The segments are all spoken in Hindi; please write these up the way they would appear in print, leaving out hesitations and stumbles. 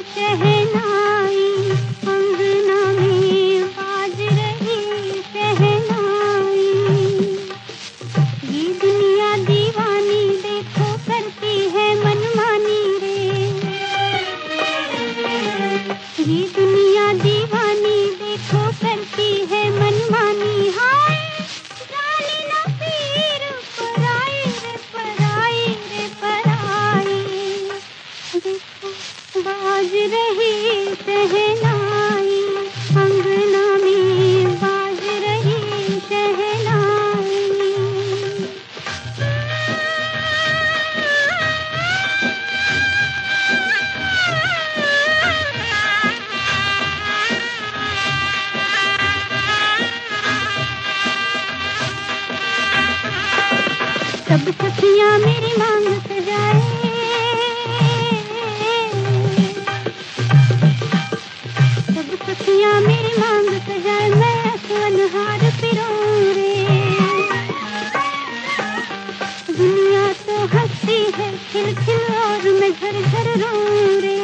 शहनाई, अंगना में बाज रही शहनाई। ये दुनिया दीवानी देखो करती है मनमानी रे, ये दुनिया दीवानी देखो करती है मनमानी। हाय जाने ना पीर पराई रे पराई रे पराई। देखो बाज रही शहनाई, अंगना में बाज रही शहनाई। सब सखियां मेरी मांग सजाए, सब सखियां मेरी मांग सजाए, मैं सुनहार पिरों रे। दुनिया तो हंसती है खिल खिल और मैं झर झर रो रे।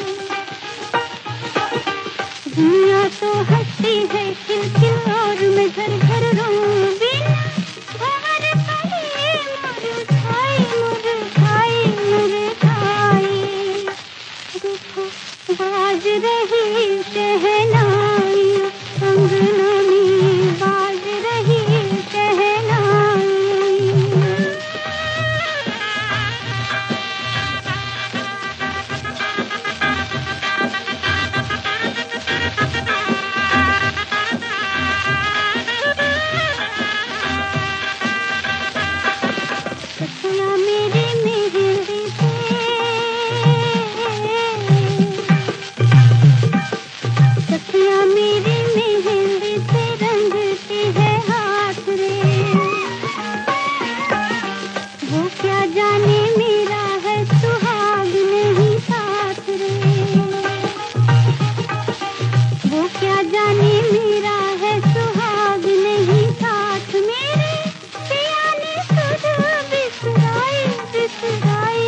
दुनिया तो हंसती है खिल खिल और मैं झर झर रो। बिन भंवर कहे मुरझाई मुरझाई मुरझाई। देखो बाज रही शहनाई, अंगना में बाज रही शहनाई। सखियां मेरी मेहंदी से, सखियां मेरी मेहंदी से रंगती है हाथ रे। वो क्या जाने मेरा है सुहाग नहीं साथ रे। वो क्या जाने मेरा है सुहाग नहीं साथ। मेरे पिया ने सुध बिसराई बिसराई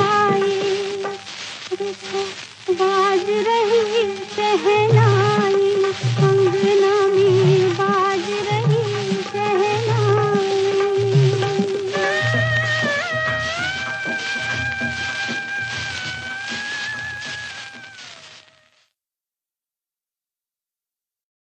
बिसराई। देखो बाज रही शहनाई,